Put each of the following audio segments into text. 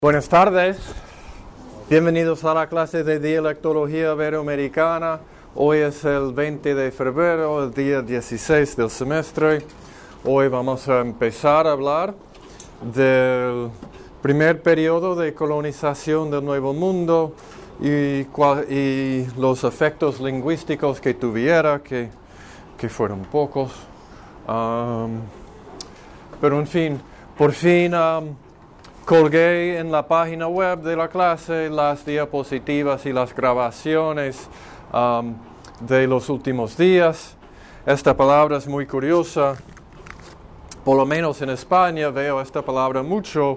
Buenas tardes, bienvenidos a la clase de Dialectología Iberoamericana. Hoy es el 20 de febrero, el día 16 del semestre. Hoy vamos a empezar a hablar del primer periodo de colonización del Nuevo Mundo y los efectos lingüísticos que tuviera, que fueron pocos. Pero en fin, por fin colgué en la página web de la clase las diapositivas y las grabaciones de los últimos días. Esta palabra es muy curiosa. Por lo menos en España veo esta palabra mucho.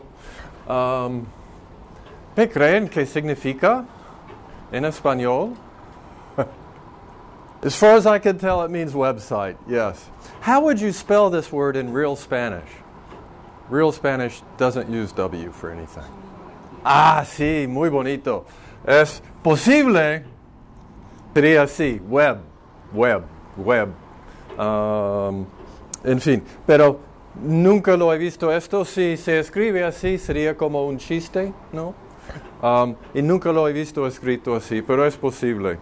¿Qué creen que significa en español? As far as I can tell, it means website, yes. How would you spell this word in real Spanish? Real Spanish doesn't use W for anything. Ah, sí, muy bonito. Es posible, sería así, web. En fin, pero nunca lo he visto esto. Si se escribe así, sería como un chiste, ¿no? Y nunca lo he visto escrito así, pero es posible.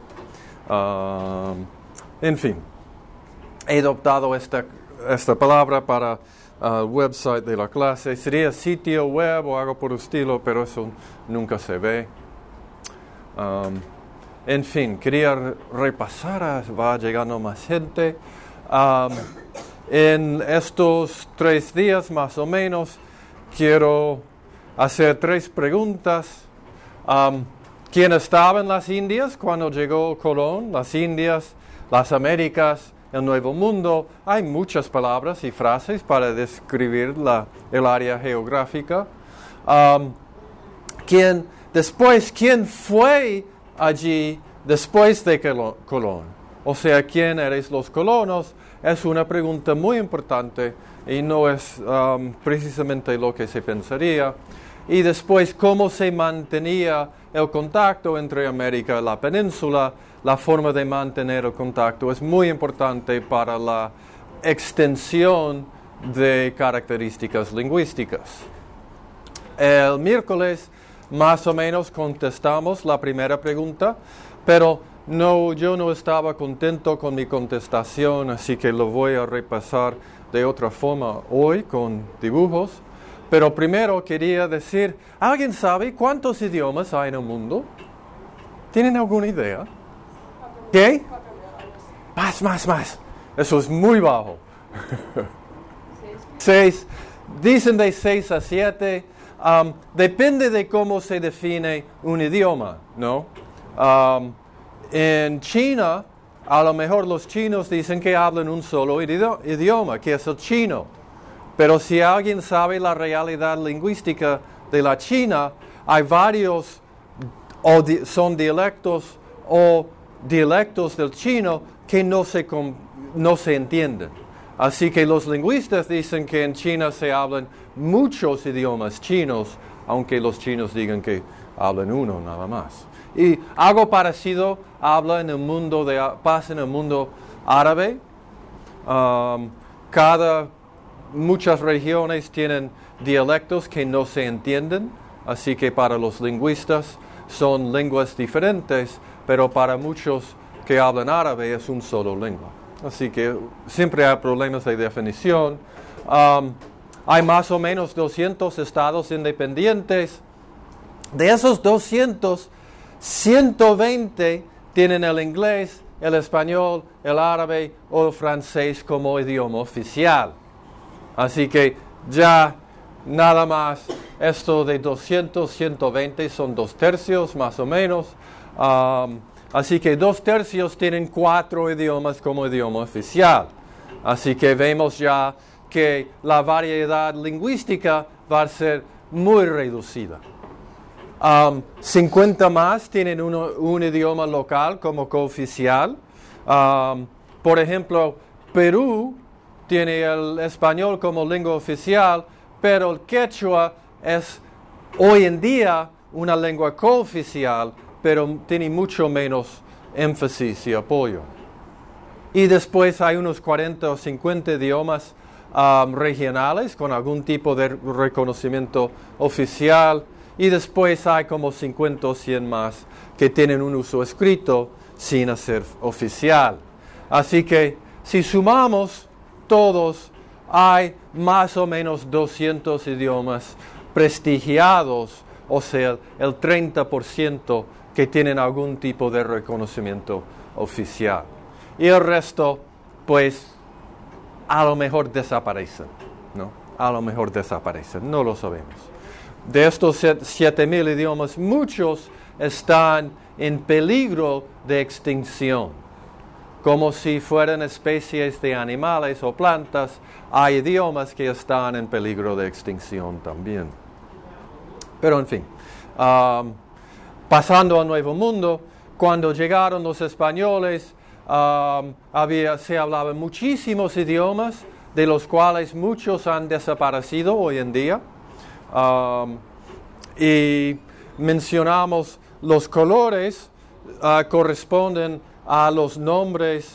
En fin, he adoptado esta palabra para website de la clase. Sería sitio web o algo por el estilo, pero eso nunca se ve. En fin, quería repasar, va llegando más gente. En estos 3 días más o menos quiero hacer 3 preguntas. ¿Quién estaba en las Indias cuando llegó Colón? Las Indias, las Américas, el Nuevo Mundo. Hay muchas palabras y frases para describir el área geográfica. ¿Quién fue allí después de Colón? O sea, ¿quién eres los colonos? Es una pregunta muy importante y no es precisamente lo que se pensaría. Y después, ¿cómo se mantenía el contacto entre América y la península? La forma de mantener el contacto es muy importante para la extensión de características lingüísticas. El miércoles más o menos contestamos la primera pregunta, pero yo no estaba contento con mi contestación, así que lo voy a repasar de otra forma hoy con dibujos. Pero primero quería decir, ¿alguien sabe cuántos idiomas hay en el mundo? ¿Tienen alguna idea? ¿Qué? Más. Eso es muy bajo. 6. Dicen de 6 a 7. Depende de cómo se define un idioma, ¿no? En China, a lo mejor los chinos dicen que hablan un solo idioma, que es el chino. Pero si alguien sabe la realidad lingüística de la China, hay varios, son dialectos o dialectos del chino que no se entienden. Así que los lingüistas dicen que en China se hablan muchos idiomas chinos, aunque los chinos digan que hablan uno nada más. Y algo parecido pasa en el mundo árabe. Muchas regiones tienen dialectos que no se entienden, así que para los lingüistas son lenguas diferentes, pero para muchos que hablan árabe es un solo lengua. Así que siempre hay problemas de definición. Hay más o menos 200 estados independientes. De esos 200, 120 tienen el inglés, el español, el árabe o el francés como idioma oficial. Así que ya nada más, esto de 200, 120 son 2/3 más o menos. Así que 2/3 tienen 4 idiomas como idioma oficial. Así que vemos ya que la variedad lingüística va a ser muy reducida. 50 más tienen un idioma local como cooficial. Por ejemplo, Perú tiene el español como lengua oficial, pero el quechua es hoy en día una lengua cooficial, pero tiene mucho menos énfasis y apoyo. Y después hay unos 40 o 50 idiomas regionales con algún tipo de reconocimiento oficial y después hay como 50 o 100 más que tienen un uso escrito sin hacer oficial. Así que si sumamos todos, hay más o menos 200 idiomas prestigiados, o sea, el 30% que tienen algún tipo de reconocimiento oficial. Y el resto, pues, a lo mejor desaparecen, ¿no? A lo mejor desaparecen, no lo sabemos. De estos 7,000 idiomas, muchos están en peligro de extinción. Como si fueran especies de animales o plantas, hay idiomas que están en peligro de extinción también. Pero en fin, pasando al Nuevo Mundo, cuando llegaron los españoles, se hablaban muchísimos idiomas, de los cuales muchos han desaparecido hoy en día. Y mencionamos los colores, corresponden a los nombres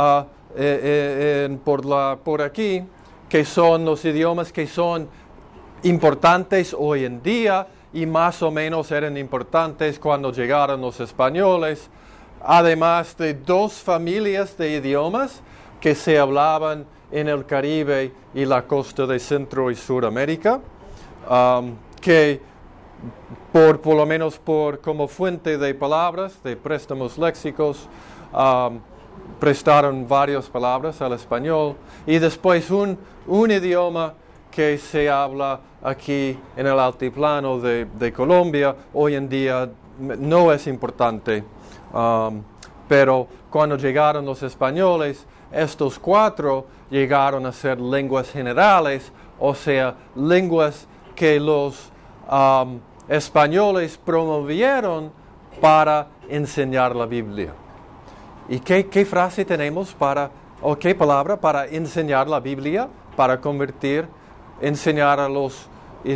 por aquí, que son los idiomas que son importantes hoy en día y más o menos eran importantes cuando llegaron los españoles, además de 2 familias de idiomas que se hablaban en el Caribe y la costa de Centro y Suramérica, que por lo menos como fuente de palabras, de préstamos léxicos, prestaron varias palabras al español, y después un idioma que se habla aquí en el altiplano de Colombia, hoy en día no es importante, pero cuando llegaron los españoles, estos 4 llegaron a ser lenguas generales, o sea, lenguas que los españoles promovieron para enseñar la Biblia. ¿Y qué frase tenemos o qué palabra para enseñar la Biblia? Para enseñar a los...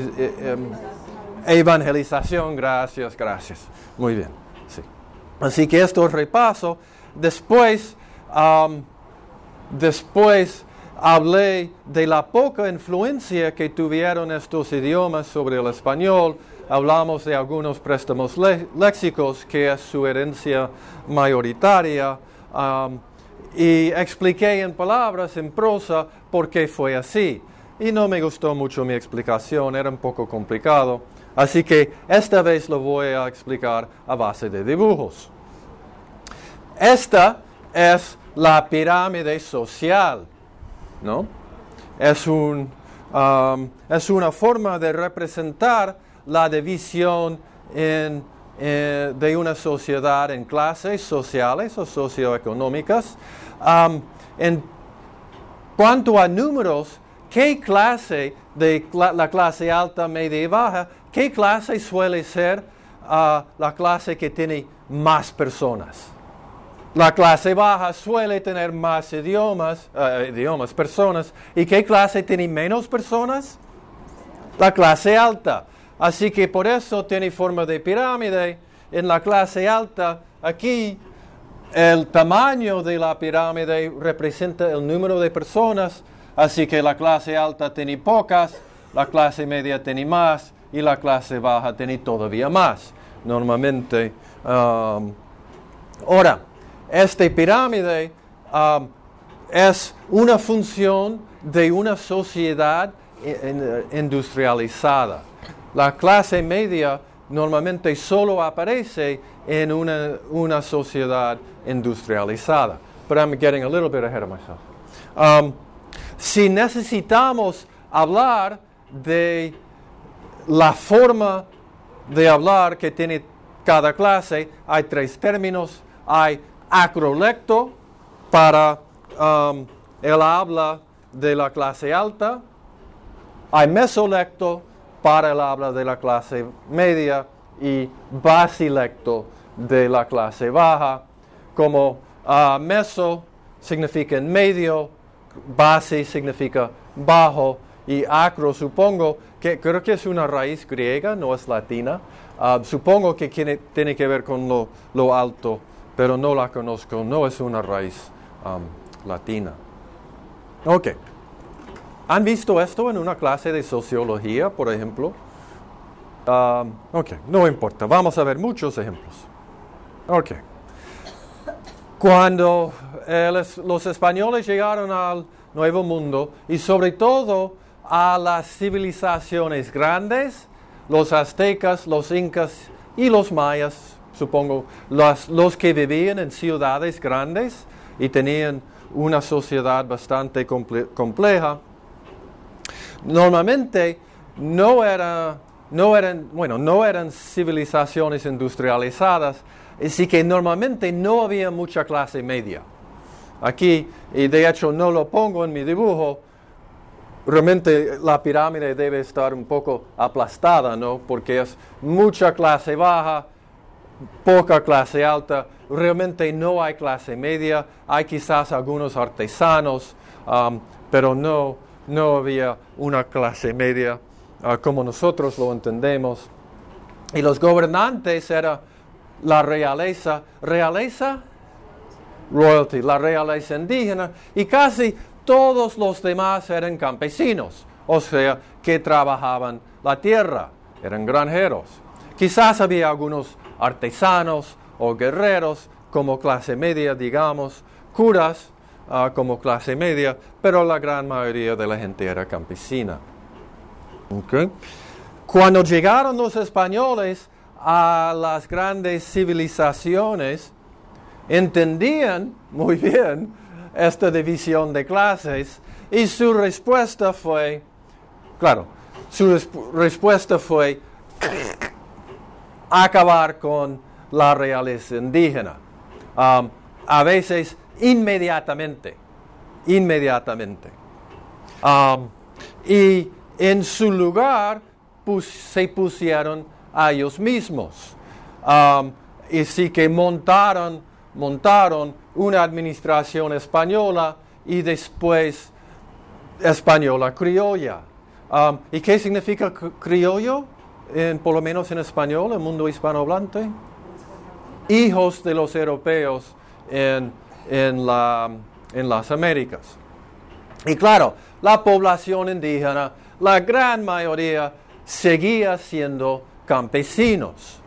evangelización, gracias. Muy bien, sí. Así que esto es repaso. Después hablé de la poca influencia que tuvieron estos idiomas sobre el español. Hablamos de algunos préstamos léxicos, que es su herencia mayoritaria, y expliqué en palabras, en prosa, por qué fue así. Y no me gustó mucho mi explicación, era un poco complicado. Así que esta vez lo voy a explicar a base de dibujos. Esta es la pirámide social, ¿no? Es una forma de representar la división de una sociedad en clases sociales o socioeconómicas. En cuanto a números, ¿qué clase de la clase alta, media y baja, qué clase suele ser la clase que tiene más personas? La clase baja suele tener más personas. ¿Y qué clase tiene menos personas? La clase alta. Así que por eso tiene forma de pirámide. En la clase alta, aquí, el tamaño de la pirámide representa el número de personas. Así que la clase alta tiene pocas, la clase media tiene más y la clase baja tiene todavía más. Normalmente, ahora, esta pirámide es una función de una sociedad industrializada. La clase media normalmente solo aparece en una sociedad industrializada. But I'm getting a little bit ahead of myself. Si necesitamos hablar de la forma de hablar que tiene cada clase, hay 3 términos. Hay acrolecto para el habla de la clase alta. Hay mesolecto para el habla de la clase media y basilecto de la clase baja. Como meso significa en medio, basi significa bajo y acro supongo que creo que es una raíz griega, no es latina. Supongo que tiene que ver con lo alto, pero no la conozco, no es una raíz latina. Ok. ¿Han visto esto en una clase de sociología, por ejemplo? Ok, no importa, vamos a ver muchos ejemplos. Ok. Cuando los españoles llegaron al Nuevo Mundo y sobre todo a las civilizaciones grandes, los aztecas, los incas y los mayas, supongo, los que vivían en ciudades grandes y tenían una sociedad bastante compleja, normalmente no eran civilizaciones industrializadas, así que normalmente no había mucha clase media. Aquí, y de hecho no lo pongo en mi dibujo, realmente la pirámide debe estar un poco aplastada, ¿no? Porque es mucha clase baja, poca clase alta, realmente no hay clase media, hay quizás algunos artesanos, pero no había una clase media como nosotros lo entendemos. Y los gobernantes eran la realeza, royalty, la realeza indígena, y casi todos los demás eran campesinos, o sea, que trabajaban la tierra, eran granjeros. Quizás había algunos artesanos o guerreros como clase media, digamos, curas como clase media, pero la gran mayoría de la gente era campesina. Okay. Cuando llegaron los españoles a las grandes civilizaciones, entendían muy bien esta división de clases y su respuesta fue acabar con la realeza indígena. A veces inmediatamente. Y en su lugar se pusieron a ellos mismos. Y sí que montaron una administración española y después española criolla. ¿Y qué significa criollo? Por lo menos en español, el mundo hispanohablante. Hijos de los europeos en las Américas. Y claro, la población indígena, la gran mayoría, seguía siendo campesinos.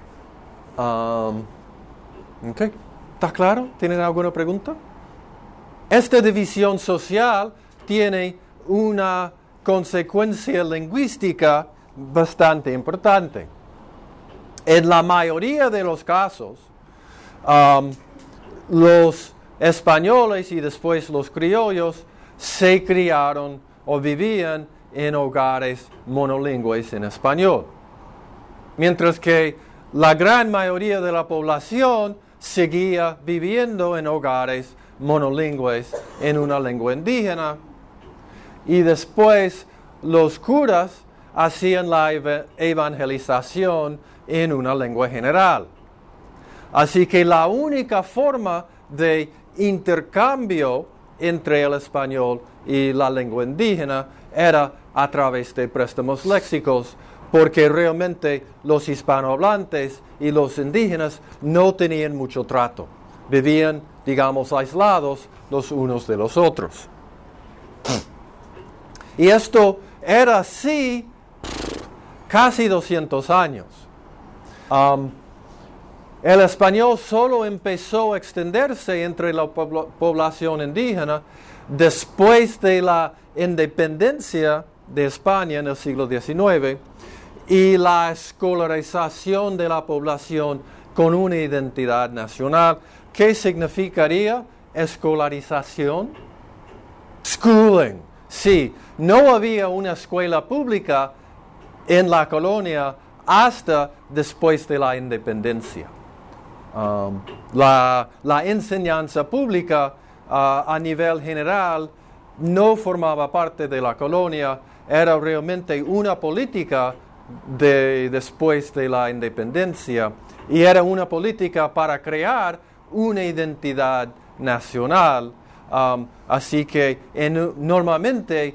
Okay. ¿Está claro? ¿Tienen alguna pregunta? Esta división social tiene una consecuencia lingüística bastante importante. En la mayoría de los casos, los españoles y después los criollos se criaron o vivían en hogares monolingües en español, mientras que la gran mayoría de la población seguía viviendo en hogares monolingües en una lengua indígena, y después los curas hacían la evangelización en una lengua general. Así que la única forma de intercambio entre el español y la lengua indígena era a través de préstamos léxicos, porque realmente los hispanohablantes y los indígenas no tenían mucho trato. Vivían, digamos, aislados los unos de los otros. Y esto era así casi 200 años. El español solo empezó a extenderse entre la población indígena después de la independencia de España en el siglo XIX y la escolarización de la población con una identidad nacional. ¿Qué significaría escolarización? Schooling. Sí, no había una escuela pública en la colonia hasta después de la independencia. La enseñanza pública a nivel general no formaba parte de la colonia, era realmente una política después de la independencia, y era una política para crear una identidad nacional. Así que normalmente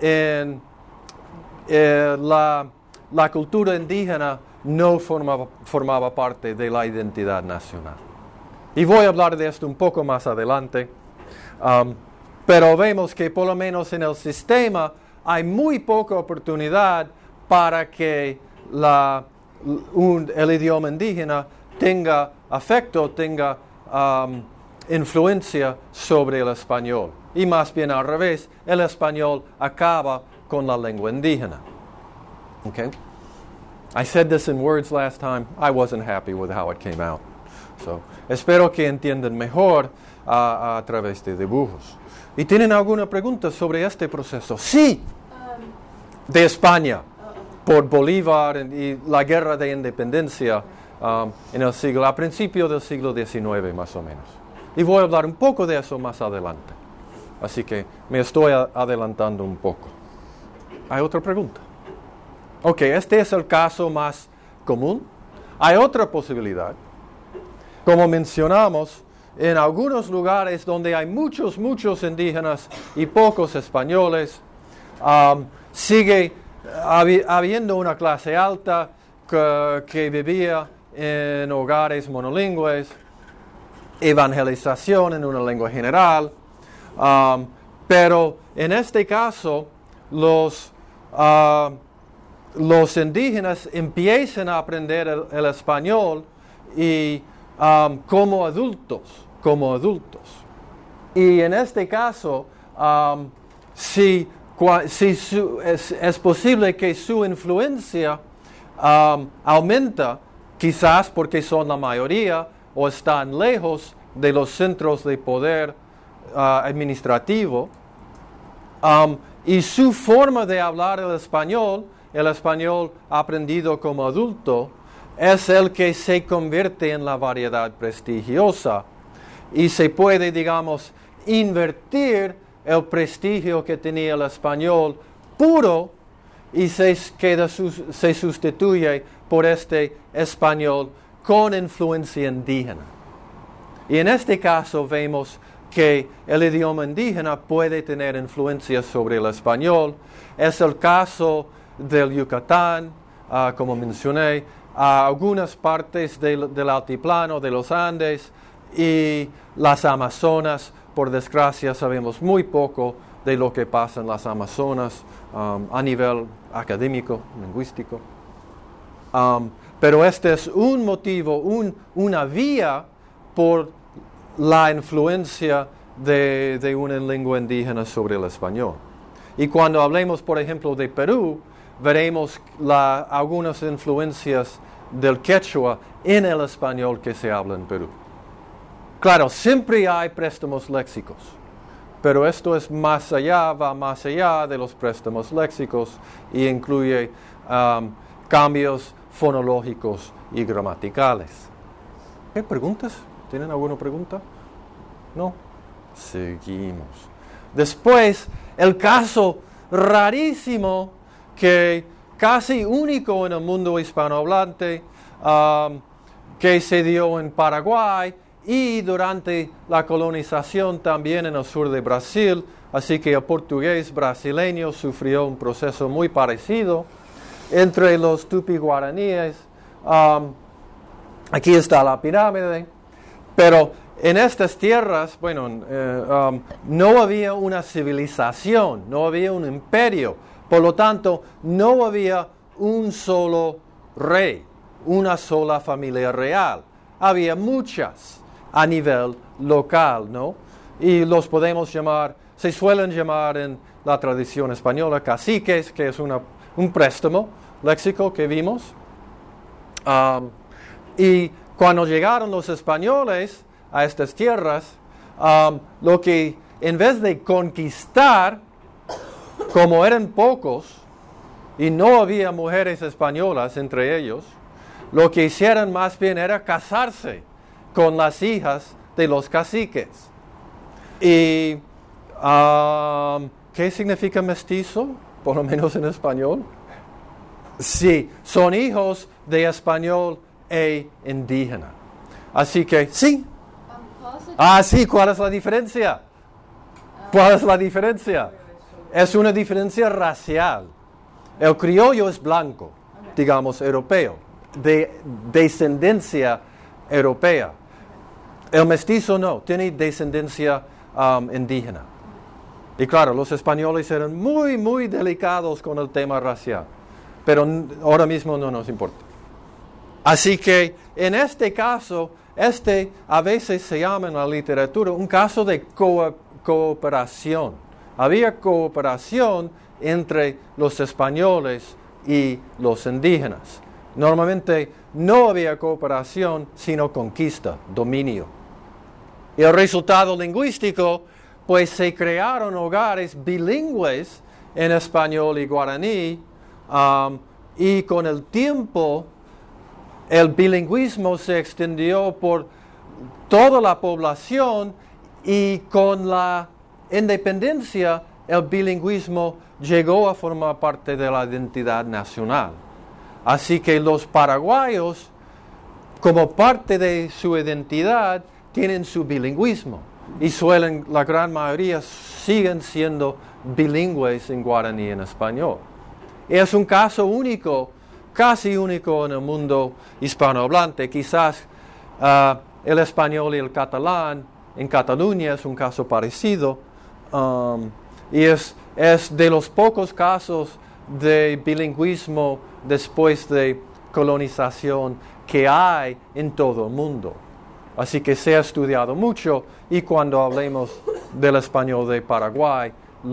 la cultura indígena no formaba parte de la identidad nacional. Y voy a hablar de esto un poco más adelante. Pero vemos que por lo menos en el sistema hay muy poca oportunidad para que la el idioma indígena tenga afecto, tenga influencia sobre el español. Y más bien al revés, el español acaba con la lengua indígena. Okay? I said this in words last time. I wasn't happy with how it came out. So, espero que entiendan mejor a través de dibujos. ¿Y tienen alguna pregunta sobre este proceso? Sí, de España, por Bolívar y la guerra de independencia a principios del siglo XIX más o menos. Y voy a hablar un poco de eso más adelante. Así que me estoy adelantando un poco. ¿Hay otra pregunta? Ok, este es el caso más común. Hay otra posibilidad. Como mencionamos, en algunos lugares donde hay muchos indígenas y pocos españoles, sigue habiendo una clase alta que vivía en hogares monolingües, evangelización en una lengua general, pero en este caso los indígenas empiezan a aprender el español y como adultos. Y en este caso, es posible que su influencia aumenta, quizás porque son la mayoría o están lejos de los centros de poder administrativo, y su forma de hablar el español aprendido como adulto, es el que se convierte en la variedad prestigiosa y se puede, digamos, invertir el prestigio que tenía el español puro y se sustituye por este español con influencia indígena. Y en este caso vemos que el idioma indígena puede tener influencia sobre el español. Es el caso del Yucatán, como mencioné, algunas partes del altiplano de los Andes y las Amazonas. Por desgracia sabemos muy poco de lo que pasa en las Amazonas a nivel académico, lingüístico. Pero este es un motivo, una vía por la influencia de una lengua indígena sobre el español. Y cuando hablemos, por ejemplo, de Perú, veremos algunas influencias del quechua en el español que se habla en Perú. Claro, siempre hay préstamos léxicos, pero esto es va más allá de los préstamos léxicos y incluye cambios fonológicos y gramaticales. ¿Qué preguntas? ¿Tienen alguna pregunta? ¿No? Seguimos. Después, el caso rarísimo que casi único en el mundo hispanohablante, que se dio en Paraguay y durante la colonización también en el sur de Brasil. Así que el portugués brasileño sufrió un proceso muy parecido entre los tupi-guaraníes. Aquí está la pirámide, pero en estas tierras, no había una civilización, no había un imperio. Por lo tanto, no había un solo rey, una sola familia real. Había muchas a nivel local, ¿no? Y los podemos llamar, se suelen llamar en la tradición española caciques, que es un préstamo léxico que vimos. Y cuando llegaron los españoles a estas tierras, lo que en vez de conquistar, como eran pocos y no había mujeres españolas entre ellos, lo que hicieron más bien era casarse con las hijas de los caciques. ¿Y qué significa mestizo? Por lo menos en español. Sí, son hijos de español e indígena. Así que, sí. Sí, ¿cuál es la diferencia? ¿Cuál es la diferencia? Es una diferencia racial. El criollo es blanco, digamos, europeo, de descendencia europea. El mestizo no, tiene descendencia indígena. Y claro, los españoles eran muy delicados con el tema racial, pero ahora mismo no nos importa. Así que en este caso, a veces se llama en la literatura un caso de cooperación. Había cooperación entre los españoles y los indígenas. Normalmente no había cooperación, sino conquista, dominio. Y el resultado lingüístico, pues se crearon hogares bilingües en español y guaraní, y con el tiempo el bilingüismo se extendió por toda la población y con la independencia el bilingüismo llegó a formar parte de la identidad nacional. Así que los paraguayos, como parte de su identidad, tienen su bilingüismo y la gran mayoría siguen siendo bilingües en guaraní y en español. Es un caso único, casi único en el mundo hispanohablante. Quizás el español y el catalán en Cataluña es un caso parecido, y es de los pocos casos de bilingüismo después de colonización que hay en todo el mundo. Así que se ha estudiado mucho y cuando hablemos del español de Paraguay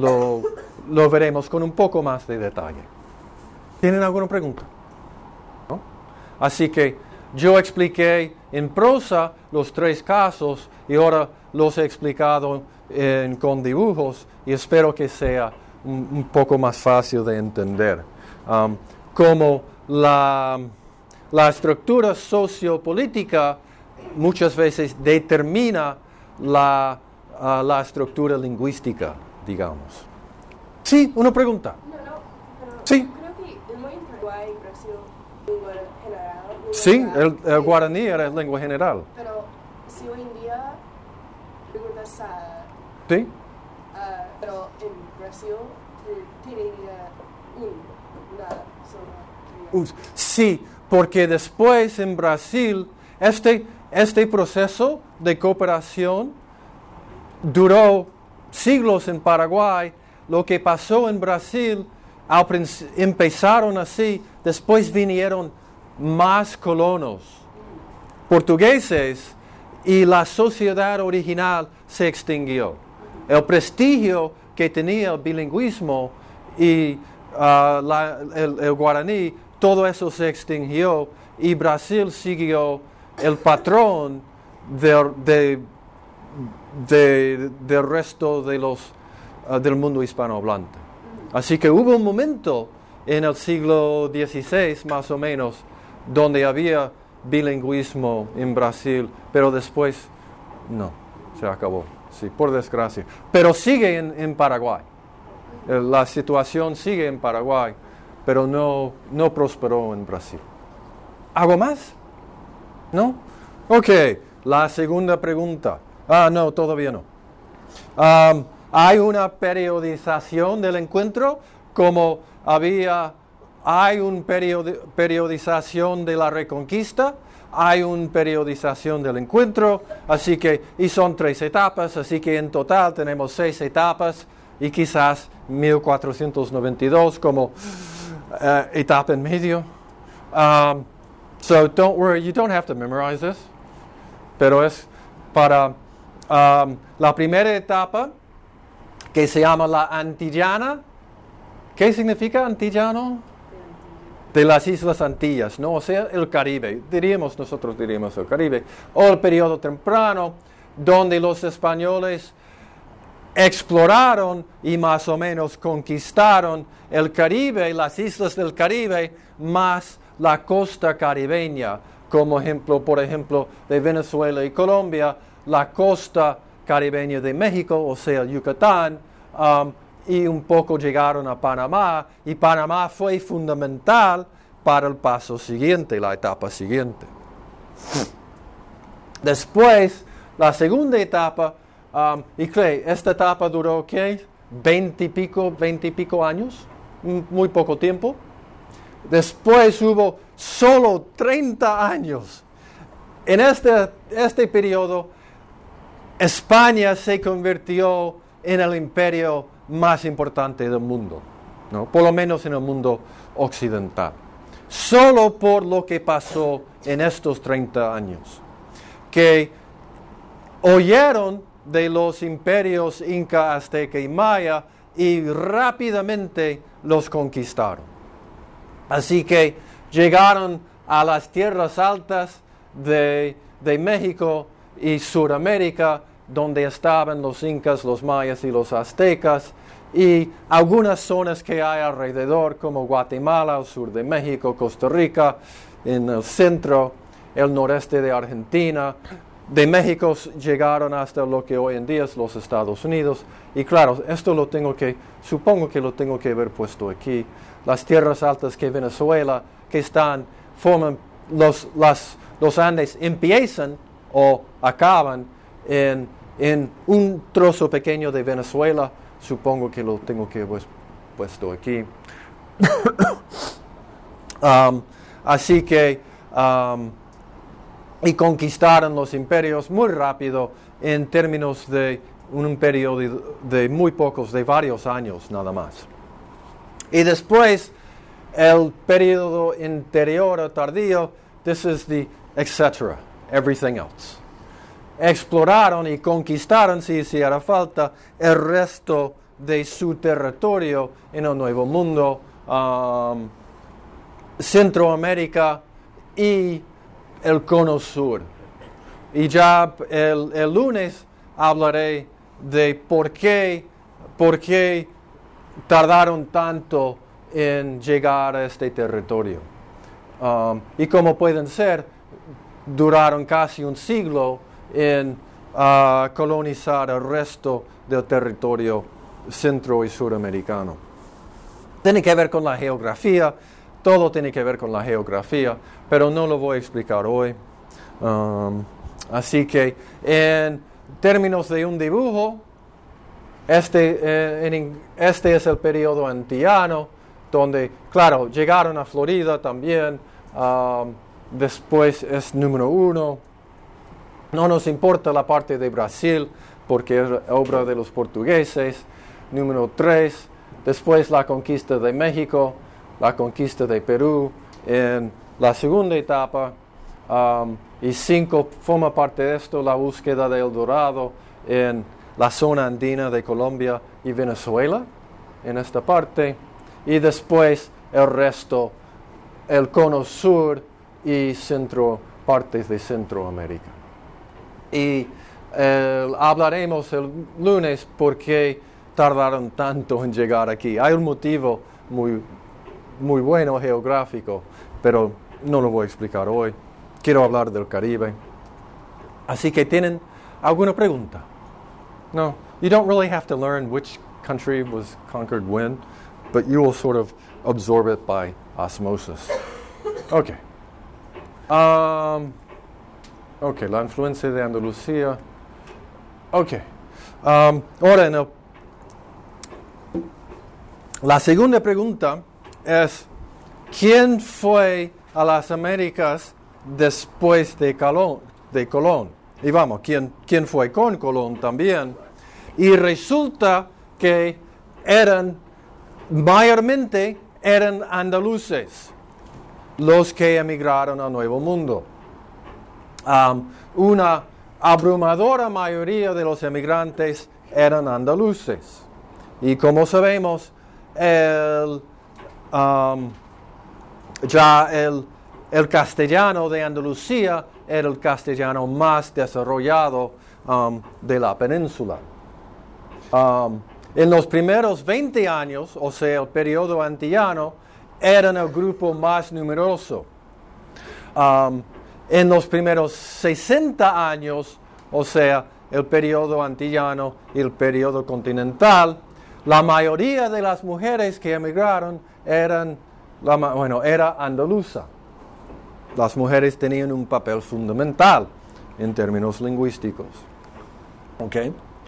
lo veremos con un poco más de detalle. ¿Tienen alguna pregunta? ¿No? Así que yo expliqué en prosa los 3 casos y ahora los he explicado con dibujos y espero que sea un poco más fácil de entender. Como la estructura sociopolítica muchas veces determina la estructura lingüística, digamos. Sí, una pregunta. Pero sí. Creo que el en Paraguay y Brasil lengua general. Sí, el guaraní era lengua general. Pero si hoy en día preguntas Sí. pero en Brasil tienen una sola. Sí, porque después en Brasil este proceso de cooperación duró siglos en Paraguay. Lo que pasó en Brasil, empezaron así, después vinieron más colonos portugueses y la sociedad original se extinguió. El prestigio que tenía el bilingüismo y el guaraní, todo eso se extinguió y Brasil siguió el patrón del resto del mundo hispanohablante. Así que hubo un momento en el siglo XVI, más o menos, donde había bilingüismo en Brasil, pero después no, se acabó, sí, por desgracia. Pero sigue en Paraguay. La situación sigue en Paraguay, pero no prosperó en Brasil. ¿Algo más? ¿No? Ok, la segunda pregunta. No, todavía no. ¿Hay una periodización del encuentro? Como hay una periodización de la reconquista, hay una periodización del encuentro, y son 3 etapas, así que en total tenemos 6 etapas y quizás 1492 como etapa en medio. So don't worry, you don't have to memorize this, pero es para la primera etapa, que se llama la antillana. ¿Qué significa antillano? De las Islas Antillas, ¿no? O sea, el Caribe. Nosotros diríamos el Caribe. O el periodo temprano, donde los españoles exploraron y más o menos conquistaron el Caribe, las islas del Caribe, más la costa caribeña, como por ejemplo, de Venezuela y Colombia, la costa caribeña de México, o sea, Yucatán, y un poco llegaron a Panamá, y Panamá fue fundamental para el paso siguiente, la etapa siguiente. Después, la segunda etapa, esta etapa duró, ¿qué? 20 y pico años, muy poco tiempo. Después hubo solo 30 años. En este periodo, España se convirtió en el imperio más importante del mundo, ¿no? Por lo menos en el mundo occidental. Solo por lo que pasó en estos 30 años, que oyeron de los imperios Inca, Azteca y Maya y rápidamente los conquistaron. Así que llegaron a las tierras altas de México y Sudamérica, donde estaban los incas, los mayas y los aztecas, y algunas zonas que hay alrededor, como Guatemala, el sur de México, Costa Rica, en el centro, el noreste de Argentina. De México llegaron hasta lo que hoy en día es los Estados Unidos. Y claro, esto supongo que lo tengo que haber puesto aquí. Las tierras altas que Venezuela, forman los Andes, empiezan o acaban en un trozo pequeño de Venezuela. Supongo que lo tengo que haber puesto aquí. Así que, y conquistaron los imperios muy rápido en términos de un periodo de varios años nada más. Y después, el periodo interior o tardío, this is the etc., everything else. Exploraron y conquistaron, si hiciera falta, el resto de su territorio en el Nuevo Mundo, Centroamérica y el Cono Sur. Y ya el lunes hablaré de por qué tardaron tanto en llegar a este territorio. Y como pueden ser, duraron casi un siglo en colonizar el resto del territorio centro y suramericano. Tiene que ver con la geografía, todo tiene que ver con la geografía, pero no lo voy a explicar hoy. Así que en términos de un dibujo, este es el periodo antillano, donde, claro, llegaron a Florida también. Después es número 1. No nos importa la parte de Brasil, porque es obra de los portugueses. Número 3. Después la conquista de México, la conquista de Perú en la segunda etapa. Y 5 forma parte de esto, la búsqueda de El Dorado en la zona andina de Colombia y Venezuela, en esta parte. Y después el resto, el cono sur y partes de Centroamérica. Y hablaremos el lunes por qué tardaron tanto en llegar aquí. Hay un motivo muy bueno geográfico, pero no lo voy a explicar hoy. Quiero hablar del Caribe. Así que, ¿tienen alguna pregunta? No. You don't really have to learn which country was conquered when, but you will sort of absorb it by osmosis. Okay. Okay, la influencia de Andalucía. Okay. Ahora, la segunda pregunta es, ¿quién fue a las Américas después de Colón? Y vamos, ¿quién fue con Colón también? Y resulta que mayormente eran andaluces los que emigraron al Nuevo Mundo. Una abrumadora mayoría de los emigrantes eran andaluces. Y como sabemos, el castellano de Andalucía era el castellano más desarrollado de la península. En los primeros 20 años, o sea, el periodo antillano, eran el grupo más numeroso. En los primeros 60 años, o sea, el periodo antillano y el periodo continental, la mayoría de las mujeres que emigraron era andaluza. Las mujeres tenían un papel fundamental en términos lingüísticos. Okay.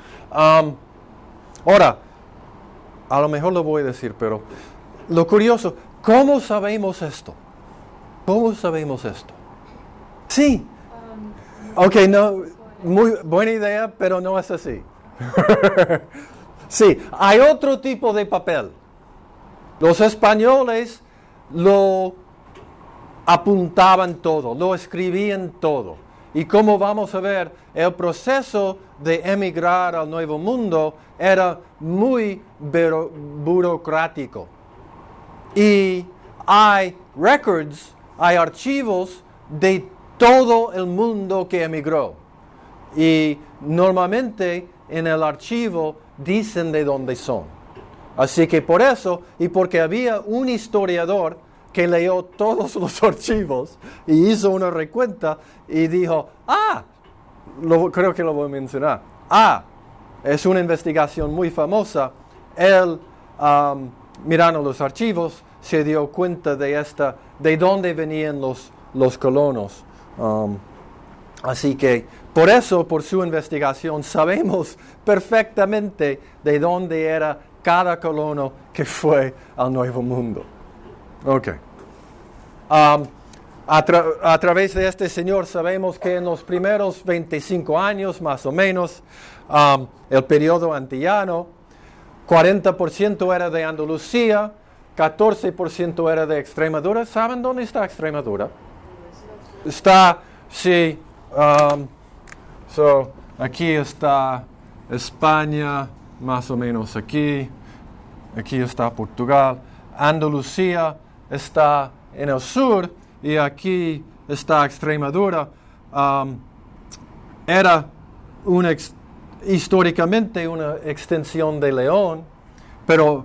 Ahora, a lo mejor lo voy a decir, pero lo curioso, ¿cómo sabemos esto? ¿Cómo sabemos esto? Sí. Ok, no, muy buena idea, pero no es así. Sí, hay otro tipo de papel. Los españoles lo apuntaban todo, lo escribían todo. Y como vamos a ver, el proceso de emigrar al Nuevo Mundo era muy burocrático. Y hay records, hay archivos de todo el mundo que emigró. Y normalmente en el archivo dicen de dónde son. Así que por eso, y porque había un historiador que leyó todos los archivos y hizo una recuenta y dijo, creo que lo voy a mencionar. Es una investigación muy famosa. Él, mirando los archivos, se dio cuenta de dónde venían los colonos. Así que, por eso, por su investigación, sabemos perfectamente de dónde era cada colono que fue al Nuevo Mundo. Ok. A través de este señor sabemos que en los primeros 25 años, más o menos, el periodo antillano, 40% era de Andalucía, 14% era de Extremadura. ¿Saben dónde está Extremadura? Está, sí, aquí está España, más o menos aquí está Portugal. Andalucía está en el sur y aquí está Extremadura. Era históricamente una extensión de León, pero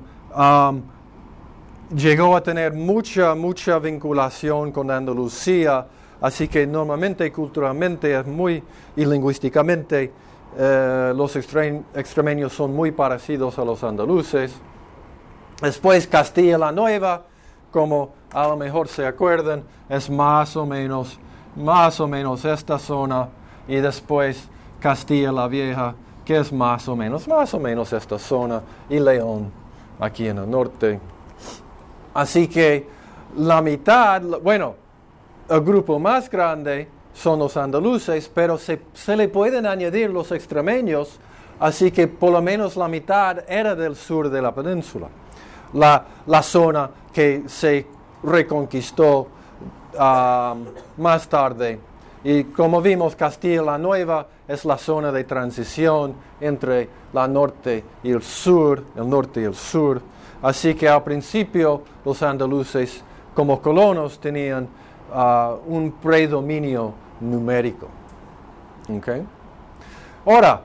llegó a tener mucha vinculación con Andalucía, así que normalmente, culturalmente y lingüísticamente, los extremeños son muy parecidos a los andaluces. Después Castilla la Nueva, como a lo mejor se acuerdan, es más o menos esta zona, y después Castilla la Vieja, que es más o menos esta zona, y León, aquí en el norte. Así que la mitad, el grupo más grande son los andaluces, pero se le pueden añadir los extremeños, así que por lo menos la mitad era del sur de la península. La zona que se reconquistó más tarde. Y como vimos, Castilla la Nueva es la zona de transición entre el norte y el sur. Así que al principio los andaluces como colonos tenían un predominio numérico. Okay. Ahora,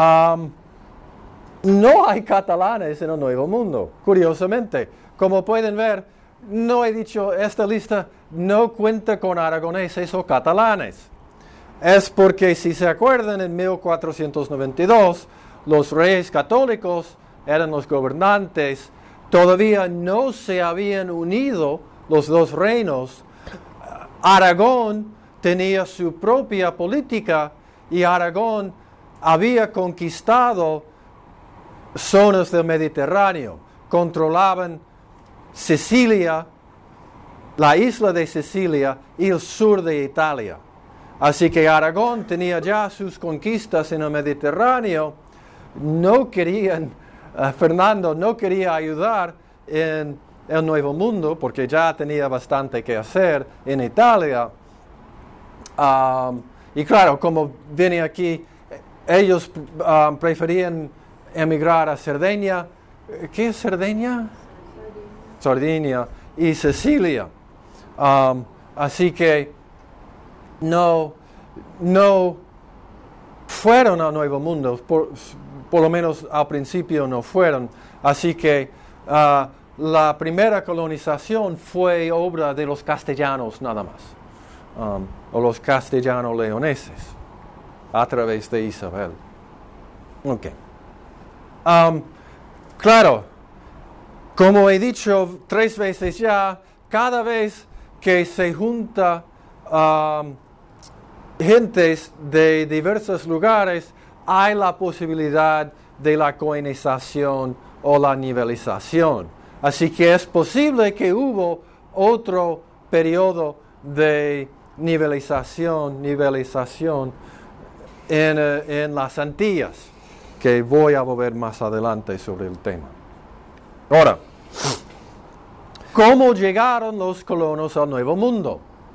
no hay catalanes en el Nuevo Mundo, curiosamente. Como pueden ver, no he dicho, esta lista no cuenta con aragoneses o catalanes. Es porque, si se acuerdan, en 1492, los reyes católicos eran los gobernantes. Todavía no se habían unido los dos reinos. Aragón tenía su propia política y Aragón había conquistado zonas del Mediterráneo. Controlaban Sicilia, la isla de Sicilia y el sur de Italia. Así que Aragón tenía ya sus conquistas en el Mediterráneo. Fernando no quería ayudar en el Nuevo Mundo porque ya tenía bastante que hacer en Italia. Y claro, como viene aquí, ellos preferían emigrar a Cerdeña. ¿Qué es Cerdeña? Sardinia y Sicilia. Así que no fueron al Nuevo Mundo, por lo menos al principio no fueron. Así que la primera colonización fue obra de los castellanos nada más, o los castellano-leoneses, a través de Isabel. Okay. Claro, como he dicho 3 veces ya, cada vez que se junta gentes de diversos lugares, hay la posibilidad de la cohenización o la nivelización. Así que es posible que hubo otro periodo de nivelización en las Antillas, que voy a volver más adelante sobre el tema. Ahora, ¿cómo llegaron los colonos al Nuevo Mundo?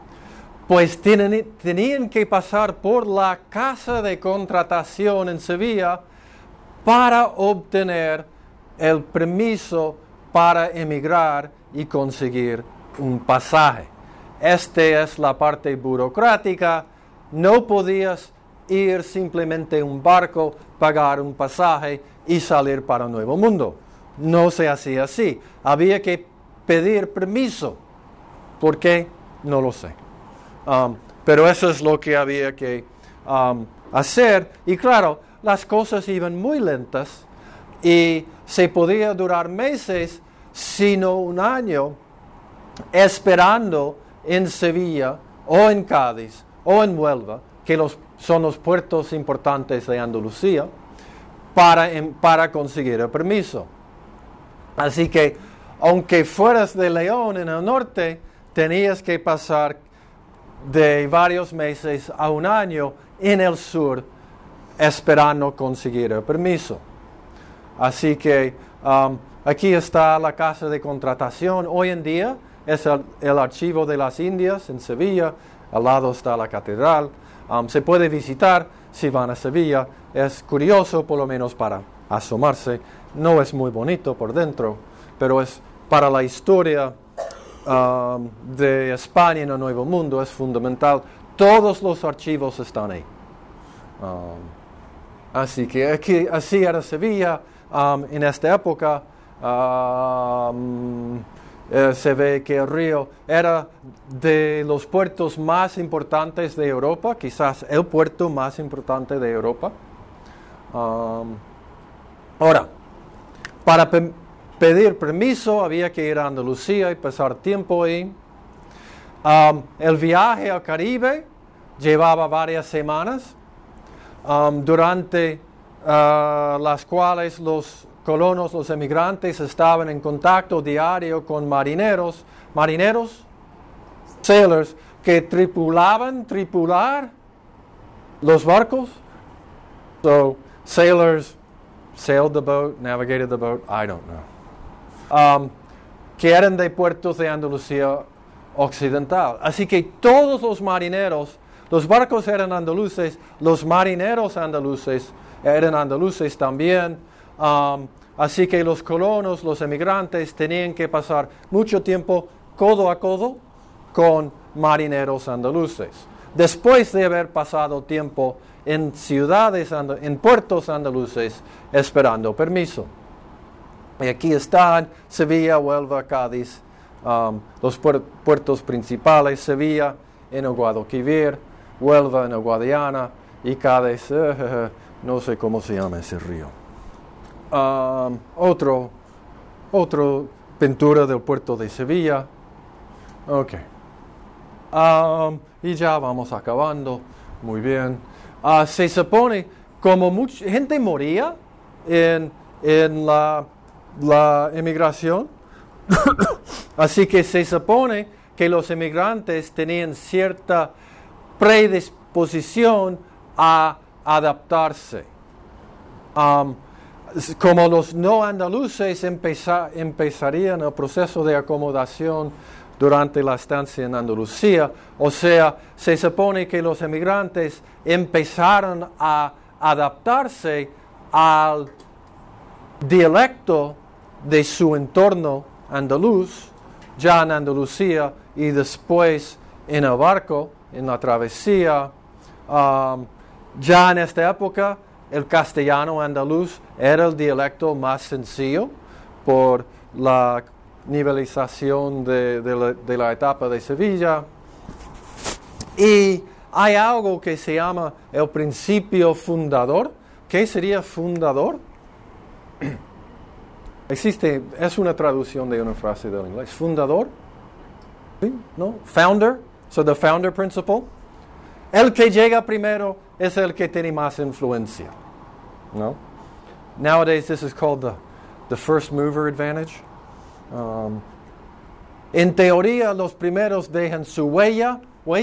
pues tenían que pasar por la casa de contratación en Sevilla para obtener el permiso para emigrar y conseguir un pasaje. Esta es la parte burocrática. No podías ir simplemente en un barco, pagar un pasaje y salir para un nuevo mundo. No se hacía así. Había que pedir permiso. ¿Por qué? No lo sé. Pero eso es lo que había que hacer. Y claro, las cosas iban muy lentas y se podía durar meses, sino un año, esperando en Sevilla o en Cádiz o en Huelva, que son los puertos importantes de Andalucía, para conseguir el permiso. Así que, aunque fueras de León en el norte, tenías que pasar de varios meses a un año en el sur esperando conseguir el permiso. Así que aquí está la casa de contratación. Hoy en día es el Archivo de las Indias en Sevilla. Al lado está la catedral. Se puede visitar si van a Sevilla. Es curioso, por lo menos para asomarse. No es muy bonito por dentro, pero es para la historia de España en el Nuevo Mundo, es fundamental. Todos los archivos están ahí. Así que así era Sevilla en esta época. Se ve que el río era de los puertos más importantes de Europa, quizás el puerto más importante de Europa. Ahora, para pedir permiso había que ir a Andalucía y pasar tiempo ahí. El viaje al Caribe llevaba varias semanas, durante las cuales los colonos, los emigrantes, estaban en contacto diario con marineros, sailors, que tripular los barcos. So, sailors sailed the boat, navigated the boat, I don't know. Que eran de puertos de Andalucía occidental. Así que todos los marineros, los barcos eran andaluces, los marineros andaluces eran andaluces también. Así que los colonos, los emigrantes, tenían que pasar mucho tiempo codo a codo con marineros andaluces. Después de haber pasado tiempo en ciudades, en puertos andaluces, esperando permiso. Y aquí están Sevilla, Huelva, Cádiz, los puertos principales, Sevilla en el Guadalquivir, Huelva en el Guadiana y Cádiz, no sé cómo se llama ese río. Otro pintura del puerto de Sevilla. Ok. Y ya vamos acabando. Muy bien. Se supone, como mucha gente moría en la emigración, así que se supone que los emigrantes tenían cierta predisposición a adaptarse. Como los no andaluces empezarían el proceso de acomodación durante la estancia en Andalucía, o sea, se supone que los emigrantes empezaron a adaptarse al dialecto de su entorno andaluz, ya en Andalucía y después en el barco, en la travesía. Ya en esta época, el castellano andaluz era el dialecto más sencillo por la nivelización de la etapa de Sevilla. Y hay algo que se llama el principio fundador. ¿Qué sería fundador? Es una traducción de una frase del inglés. ¿Fundador? ¿Sí? ¿No? Founder. So the founder principle. El que llega primero es el que tiene más influencia. No? Nowadays this is called the first mover advantage. En teoría los primeros dejan su huella,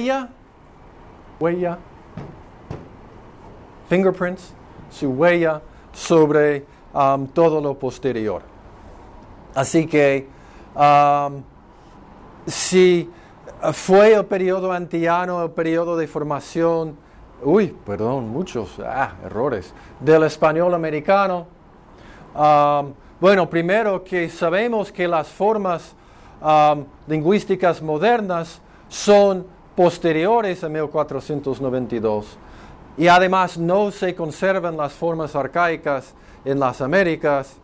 fingerprints, su huella sobre todo lo posterior. Así que si fue el periodo antillano, el periodo de formación, muchos errores, del español americano. Bueno, primero que sabemos que las formas lingüísticas modernas son posteriores a 1492 y además no se conservan las formas arcaicas en las Américas.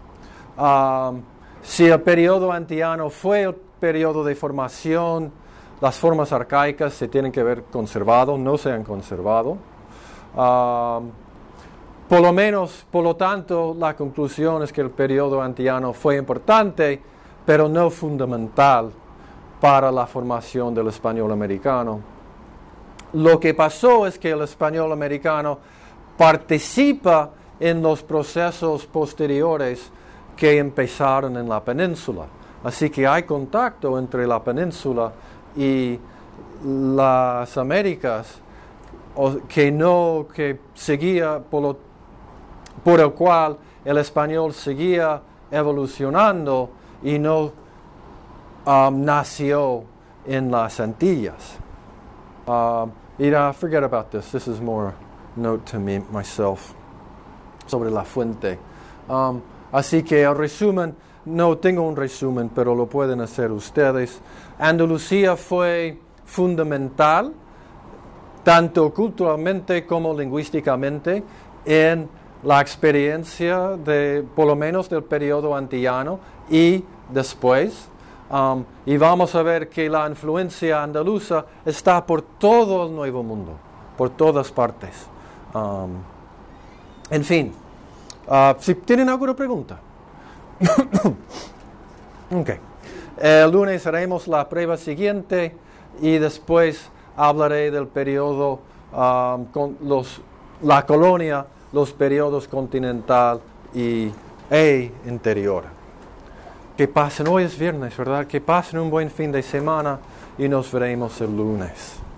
Si el periodo antillano fue el periodo de formación, las formas arcaicas se tienen que haber conservado, no se han conservado. Por lo tanto, la conclusión es que el periodo antillano fue importante, pero no fundamental para la formación del español americano. Lo que pasó es que el español americano participa en los procesos posteriores que empezaron en la península. Así que hay contacto entre la península y las Américas que seguía por el cual el español seguía evolucionando y no nació en las Antillas. Forget about this. This is more note to me myself sobre la fuente. Así que el resumen, no tengo un resumen, pero lo pueden hacer ustedes. Andalucía fue fundamental, tanto culturalmente como lingüísticamente, en la experiencia por lo menos del periodo antillano y después. Y vamos a ver que la influencia andaluza está por todo el Nuevo Mundo, por todas partes. En fin, si tienen alguna pregunta. Okay. El lunes haremos la prueba siguiente y después hablaré del periodo con la colonia, los periodos continental e interior. Que pasen, hoy es viernes, ¿verdad? Que pasen un buen fin de semana y nos veremos el lunes.